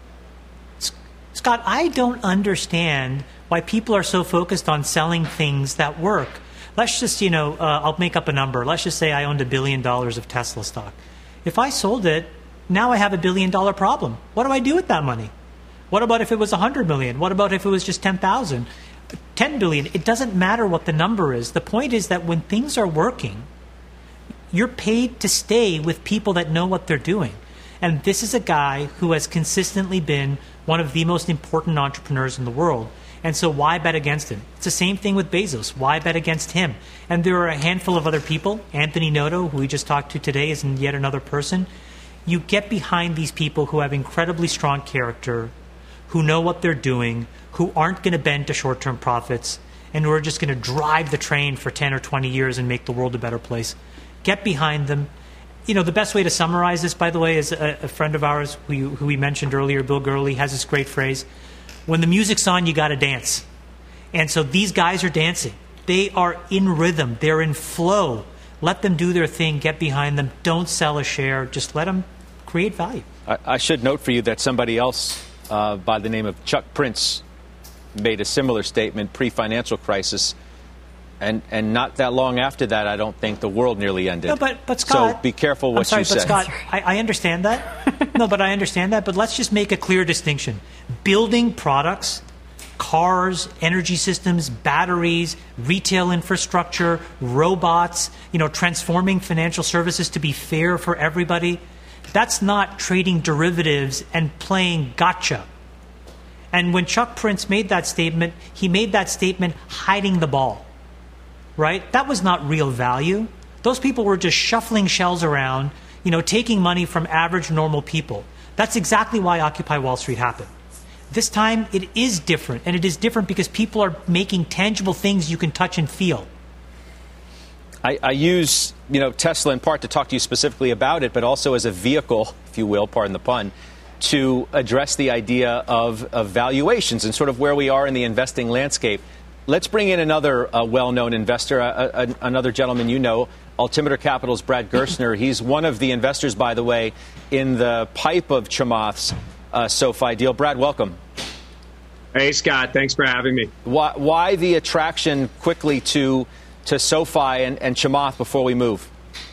Scott, I don't understand why people are so focused on selling things that work. Let's just, you know, uh, I'll make up a number. Let's just say I owned a billion dollars of Tesla stock. If I sold it, now I have a billion dollar problem. What do I do with that money? What about if it was one hundred million? What about if it was just ten thousand? ten billion? It doesn't matter what the number is. The point is that when things are working, you're paid to stay with people that know what they're doing. And this is a guy who has consistently been one of the most important entrepreneurs in the world. And so why bet against him? It's the same thing with Bezos. Why bet against him? And there are a handful of other people. Anthony Noto, who we just talked to today, is yet another person. You get behind these people who have incredibly strong character, who know what they're doing, who aren't going to bend to short-term profits, and who are just going to drive the train for ten or twenty years and make the world a better place. Get behind them. You know, the best way to summarize this, by the way, is a, a friend of ours who, who we mentioned earlier, Bill Gurley, has this great phrase. When the music's on, you got to dance. And so these guys are dancing. They are in rhythm. They're in flow. Let them do their thing. Get behind them. Don't sell a share. Just let them create value. I, I should note for you that somebody else uh, by the name of Chuck Prince made a similar statement pre-financial crisis. And and not that long after that, I don't think the world nearly ended. No, but, but Scott, so be careful what I'm sorry, you but say. Scott, I, I understand that. No, but I understand that. But let's just make a clear distinction. Building products, cars, energy systems, batteries, retail infrastructure, robots, you know, transforming financial services to be fair for everybody. That's not trading derivatives and playing gotcha. And when Chuck Prince made that statement, he made that statement hiding the ball. Right? That was not real value. Those people were just shuffling shells around, you know, taking money from average, normal people. That's exactly why Occupy Wall Street happened. This time, it is different. And it is different because people are making tangible things you can touch and feel. I, I use, you know, Tesla in part to talk to you specifically about it, but also as a vehicle, if you will, pardon the pun, to address the idea of, of valuations and sort of where we are in the investing landscape. Let's bring in another uh, well-known investor, uh, uh, another gentleman you know, Altimeter Capital's Brad Gerstner. He's one of the investors, by the way, in the pipe of Chamath's uh, SoFi deal. Brad, welcome. Hey, Scott. Thanks for having me. Why, why the attraction quickly to to SoFi and, and Chamath before we move?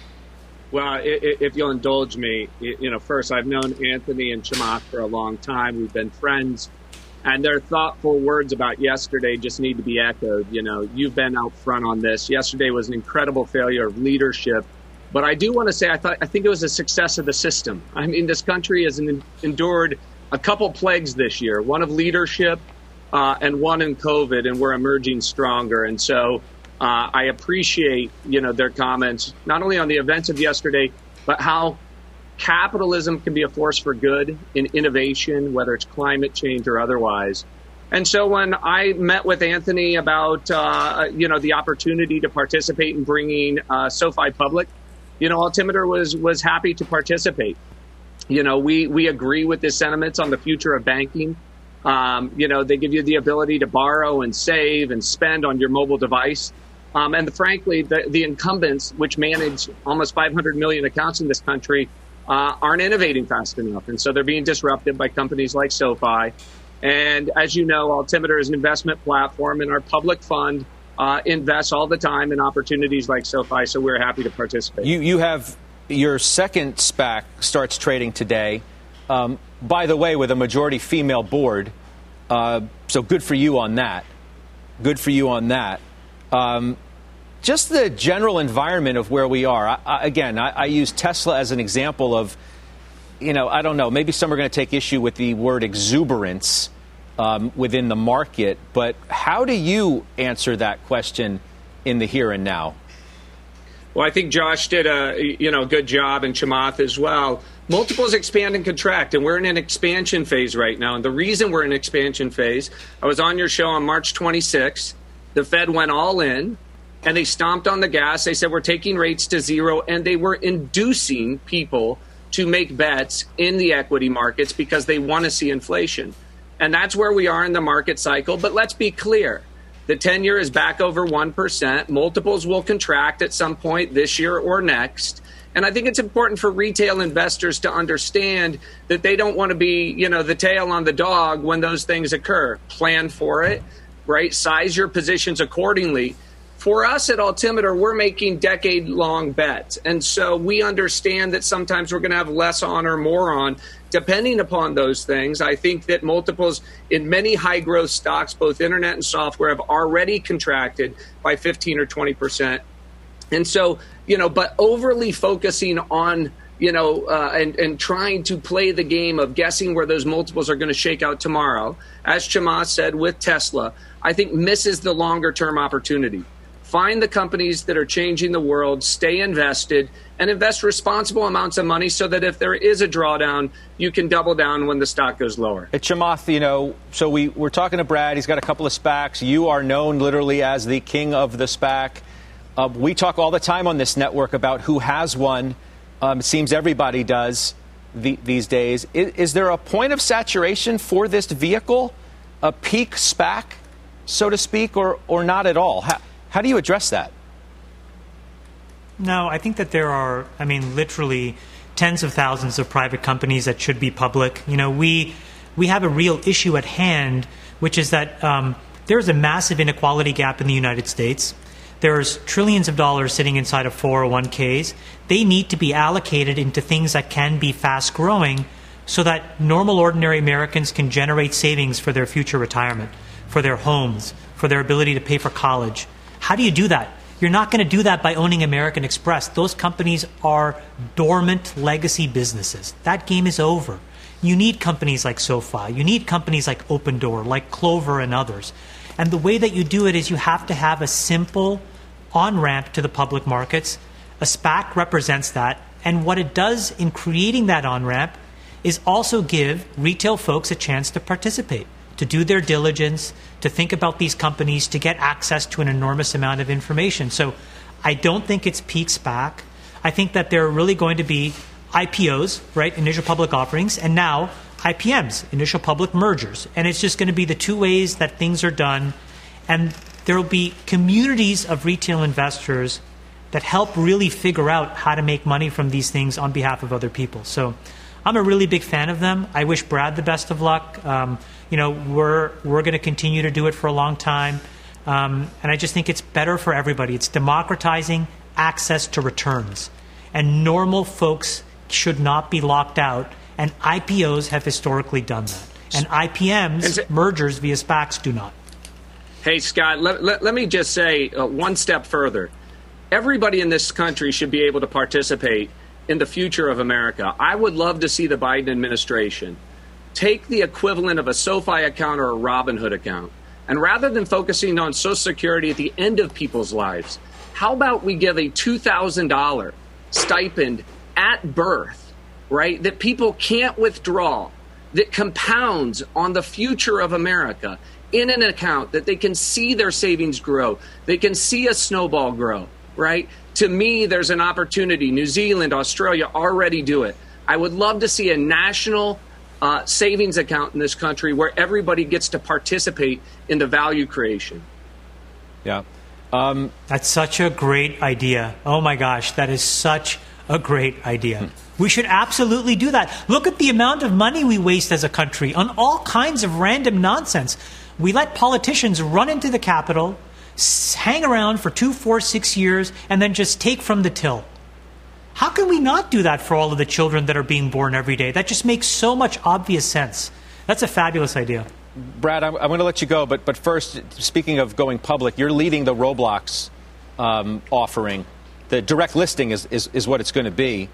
Well, if you'll indulge me, you know, first, I've known Anthony and Chamath for a long time. We've been friends. And their thoughtful words about yesterday just need to be echoed. You know, you've been out front on this. Yesterday was an incredible failure of leadership. But I do want to say I thought I think it was a success of the system. I mean, this country has endured a couple plagues this year, one of leadership uh, and one in COVID, and we're emerging stronger. And so uh, I appreciate, you know, their comments, not only on the events of yesterday, but how capitalism can be a force for good in innovation, whether it's climate change or otherwise. And so when I met with Anthony about, uh, you know, the opportunity to participate in bringing uh, SoFi public, you know, Altimeter was was happy to participate. You know, we, we agree with the sentiments on the future of banking. Um, you know, they give you the ability to borrow and save and spend on your mobile device. Um, and the, frankly, the, the incumbents, which manage almost five hundred million accounts in this country, Uh, aren't innovating fast enough. And so they're being disrupted by companies like SoFi. And as you know, Altimeter is an investment platform, and our public fund uh, invests all the time in opportunities like SoFi. So we're happy to participate. You, you have your second SPAC starts trading today. Um, by the way, with a majority female board. Uh, so good for you on that. Good for you on that. Um, Just the general environment of where we are. I, I, again, I, I use Tesla as an example of, you know, I don't know, maybe some are going to take issue with the word exuberance um, within the market. But how do you answer that question in the here and now? Well, I think Josh did a you know good job, and Chamath as well. Multiples expand and contract, and we're in an expansion phase right now. And the reason we're in an expansion phase, I was on your show on March twenty-sixth. The Fed went all in, and they stomped on the gas. They said we're taking rates to zero, and they were inducing people to make bets in the equity markets because they want to see inflation. And that's where we are in the market cycle. But let's be clear. The ten-year is back over one percent. Multiples will contract at some point this year or next. And I think it's important for retail investors to understand that they don't want to be, you know, the tail on the dog when those things occur. Plan for it, right? Size your positions accordingly. For us at Altimeter, we're making decade-long bets. And so we understand that sometimes we're going to have less on or more on, depending upon those things. I think that multiples in many high-growth stocks, both internet and software, have already contracted by fifteen or twenty percent. And so, you know, but overly focusing on, you know, uh, and, and trying to play the game of guessing where those multiples are going to shake out tomorrow, as Chamath said with Tesla, I think misses the longer-term opportunity. Find the companies that are changing the world, stay invested, and invest responsible amounts of money so that if there is a drawdown, you can double down when the stock goes lower. Hey, Chamath, you know, so we, we're talking to Brad. He's got a couple of SPACs. You are known literally as the king of the SPAC. Uh, we talk all the time on this network about who has one. Um, it seems everybody does the, these days. Is, is there a point of saturation for this vehicle, a peak SPAC, so to speak, or, or not at all? How, How do you address that? No, I think that there are, I mean, literally tens of thousands of private companies that should be public. You know, we we have a real issue at hand, which is that um, there's a massive inequality gap in the United States. There's trillions of dollars sitting inside of four oh one k's. They need to be allocated into things that can be fast growing so that normal, ordinary Americans can generate savings for their future retirement, for their homes, for their ability to pay for college. How do you do that? You're not going to do that by owning American Express. Those companies are dormant legacy businesses. That game is over. You need companies like SoFi. You need companies like Opendoor, like Clover and others. And the way that you do it is you have to have a simple on-ramp to the public markets. A SPAC represents that. And what it does in creating that on-ramp is also give retail folks a chance to participate, to do their diligence, to think about these companies, to get access to an enormous amount of information. So I don't think it's peak SPAC. I think that there are really going to be I P Os, right, initial public offerings, and now I P Ms, initial public mergers. And it's just going to be the two ways that things are done. And there will be communities of retail investors that help really figure out how to make money from these things on behalf of other people. So I'm a really big fan of them. I wish Brad the best of luck. Um, you know, we're we're going to continue to do it for a long time. Um, and I just think it's better for everybody. It's democratizing access to returns. And normal folks should not be locked out. And I P Os have historically done that. And I P Ms, mergers via SPACs, do not. Hey, Scott, let, let, let me just say uh, one step further. Everybody in this country should be able to participate in the future of America. I would love to see the Biden administration take the equivalent of a SoFi account or a Robinhood account, and rather than focusing on Social Security at the end of people's lives, how about we give a two thousand dollars stipend at birth, right, that people can't withdraw, that compounds on the future of America in an account that they can see their savings grow, they can see a snowball grow, right? To me, there's an opportunity. New Zealand, Australia already do it. I would love to see a national uh, savings account in this country where everybody gets to participate in the value creation. Yeah. Um, That's such a great idea. Oh, my gosh, that is such a great idea. Hmm. We should absolutely do that. Look at the amount of money we waste as a country on all kinds of random nonsense. We let politicians run into the Capitol, hang around for two, four, six years, and then just take from the till. How can we not do that for all of the children that are being born every day? That just makes so much obvious sense. That's a fabulous idea. Brad, I'm, I'm going to let you go, but but first, speaking of going public, you're leading the Roblox um, offering. The direct listing is, is, is what it's going to be.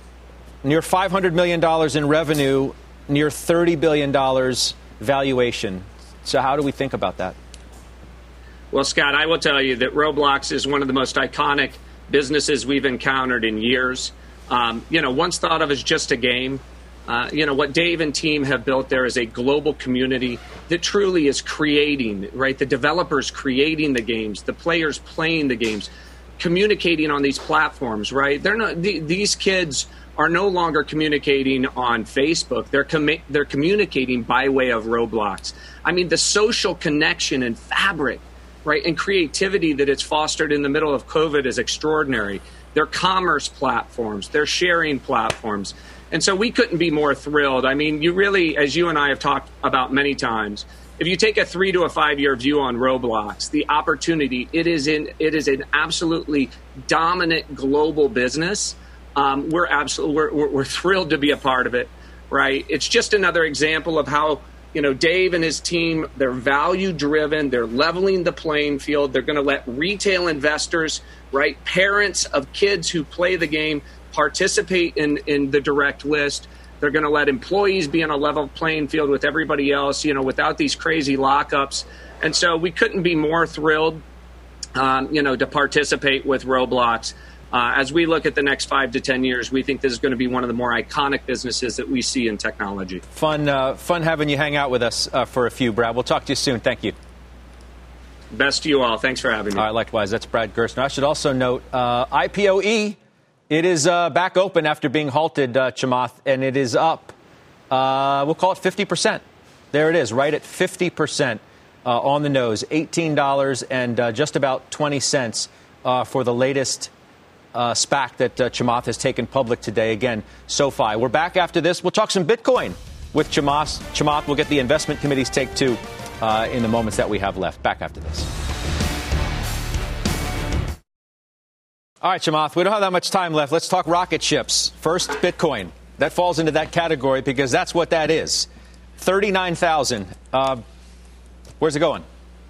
Near five hundred million dollars in revenue, near thirty billion dollars valuation. So how do we think about that? Well, Scott, I will tell you that Roblox is one of the most iconic businesses we've encountered in years. Um, you know, once thought of as just a game. Uh, you know, what Dave and team have built there is a global community that truly is creating, right? The developers creating the games, the players playing the games, communicating on these platforms, right? They're not, th- these kids are no longer communicating on Facebook. They're com- they're communicating by way of Roblox. I mean, the social connection and fabric, right, and creativity that it's fostered in the middle of COVID is extraordinary. They're commerce platforms. They're sharing platforms. And so we couldn't be more thrilled. I mean, you really, as you and I have talked about many times, if you take a three to a five-year view on Roblox, the opportunity, it is in it is an absolutely dominant global business. Um, we're absolutely we're, we're, we're thrilled to be a part of it, right? It's just another example of how, you know, Dave and his team, they're value-driven. They're leveling the playing field. They're going to let retail investors, right, parents of kids who play the game, participate in, in the direct list. They're going to let employees be on a level playing field with everybody else, you know, without these crazy lockups. And so we couldn't be more thrilled, um, you know, to participate with Roblox. Uh, as we look at the next five to ten years, we think this is going to be one of the more iconic businesses that we see in technology. Fun, uh, fun having you hang out with us uh, for a few, Brad. We'll talk to you soon. Thank you. Best to you all. Thanks for having me. All right, likewise. That's Brad Gerstner. I should also note uh, I P O E. It is uh, back open after being halted, uh, Chamath, and it is up, uh, we'll call it fifty percent. There it is, right at fifty percent uh, on the nose, eighteen dollars and uh, just about twenty cents uh, for the latest uh, SPAC that uh, Chamath has taken public today. Again, SoFi. We're back after this. We'll talk some Bitcoin with Chamath. Chamath, we'll get the investment committee's take, too, uh, in the moments that we have left. Back after this. All right, Chamath, we don't have that much time left. Let's talk rocket ships. First, Bitcoin. That falls into that category because that's what that is. thirty-nine thousand. Uh, where's it going?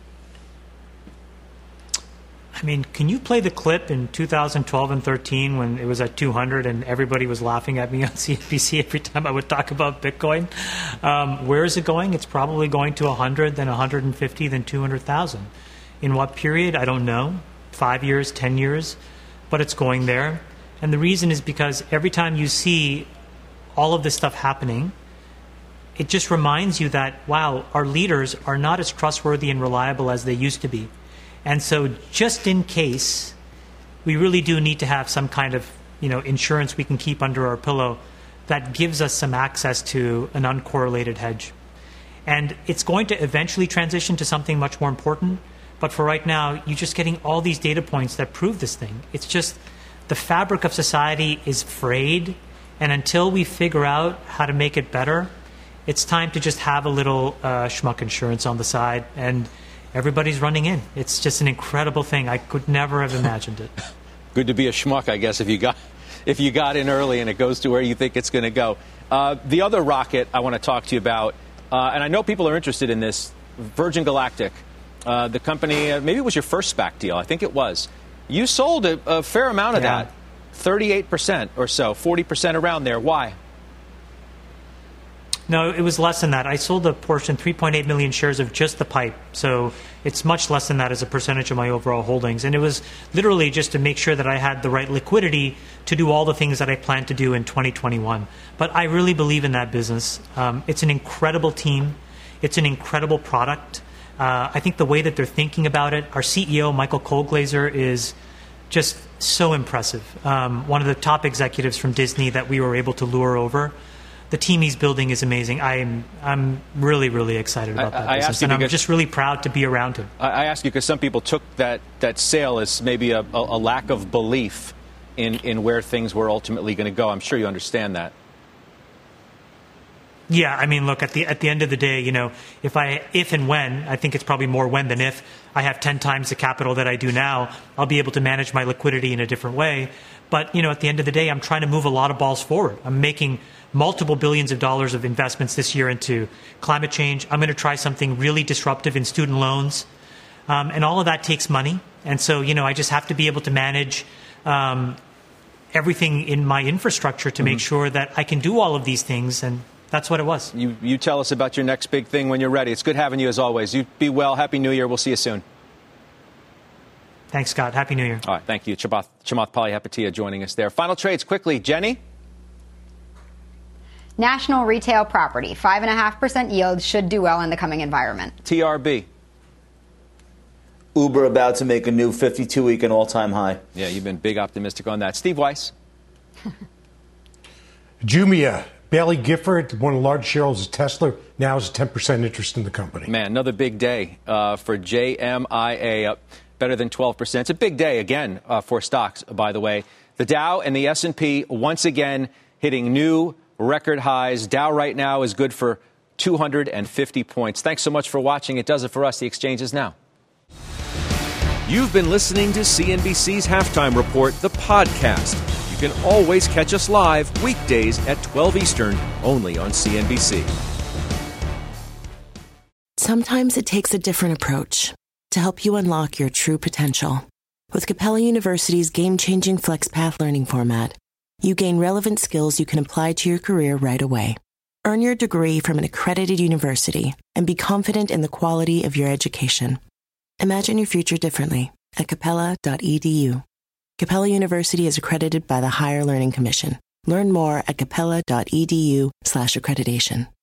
I mean, can you play the clip in two thousand twelve and thirteen when it was at two hundred and everybody was laughing at me on C N B C every time I would talk about Bitcoin? Um, where is it going? It's probably going to one hundred, then one hundred fifty, then two hundred thousand. In what period? I don't know. Five years, ten years? But it's going there. And the reason is because every time you see all of this stuff happening, it just reminds you that, wow, our leaders are not as trustworthy and reliable as they used to be. And so just in case, we really do need to have some kind of, you know, insurance we can keep under our pillow that gives us some access to an uncorrelated hedge. And it's going to eventually transition to something much more important. But for right now, you're just getting all these data points that prove this thing. It's just the fabric of society is frayed. And until we figure out how to make it better, it's time to just have a little uh, schmuck insurance on the side. And everybody's running in. It's just an incredible thing. I could never have imagined it. Good to be a schmuck, I guess, if you got if you got in early and it goes to where you think it's going to go. Uh, the other rocket I want to talk to you about, uh, and I know people are interested in this, Virgin Galactic. Uh, the company, uh, maybe it was your first SPAC deal. I think it was. You sold a, a fair amount of yeah. that, thirty-eight percent or so, forty percent around there. Why? No, it was less than that. I sold a portion, three point eight million shares of just the pipe. So it's much less than that as a percentage of my overall holdings. And it was literally just to make sure that I had the right liquidity to do all the things that I planned to do in twenty twenty-one. But I really believe in that business. Um, it's an incredible team. It's an incredible product. Uh, I think the way that they're thinking about it, our C E O, Michael Kohlglazer, is just so impressive. Um, one of the top executives from Disney that we were able to lure over. The team he's building is amazing. I'm I'm really, really excited about that I, I business, and I'm just really proud to be around him. I, I ask you because some people took that, that sale as maybe a, a, a lack of belief in, in where things were ultimately going to go. I'm sure you understand that. Yeah, I mean, look, at the at the end of the day, you know, if I if and when, I think it's probably more when than if, I have ten times the capital that I do now, I'll be able to manage my liquidity in a different way. But, you know, at the end of the day, I'm trying to move a lot of balls forward. I'm making multiple billions of dollars of investments this year into climate change. I'm going to try something really disruptive in student loans. Um, and all of that takes money. And so, you know, I just have to be able to manage um, everything in my infrastructure to mm-hmm. make sure that I can do all of these things. And that's what it was. You, you tell us about your next big thing when you're ready. It's good having you as always. You be well. Happy New Year. We'll see you soon. Thanks, Scott. Happy New Year. All right. Thank you. Chamath, Chamath Palihapitiya joining us there. Final trades quickly. Jenny? National retail property, five point five percent yield should do well in the coming environment. T R B. Uber about to make a new fifty-two week and all-time high. Yeah, you've been big optimistic on that. Steve Weiss. Jumia. Bailey Gifford, one of the largest shareholders of Tesla, now has a ten percent interest in the company. Man, another big day uh, for J M I A, up better than twelve percent. It's a big day, again, uh, for stocks, by the way. The Dow and the S and P once again hitting new record highs. Dow right now is good for two hundred fifty points. Thanks so much for watching. It does it for us. The exchange is now. You've been listening to C N B C's Halftime Report, the podcast. You can always catch us live weekdays at twelve Eastern, only on C N B C. Sometimes it takes a different approach to help you unlock your true potential. With Capella University's game-changing FlexPath learning format, you gain relevant skills you can apply to your career right away. Earn your degree from an accredited university and be confident in the quality of your education. Imagine your future differently at capella dot e d u. Capella University is accredited by the Higher Learning Commission. Learn more at capella dot e d u slash accreditation.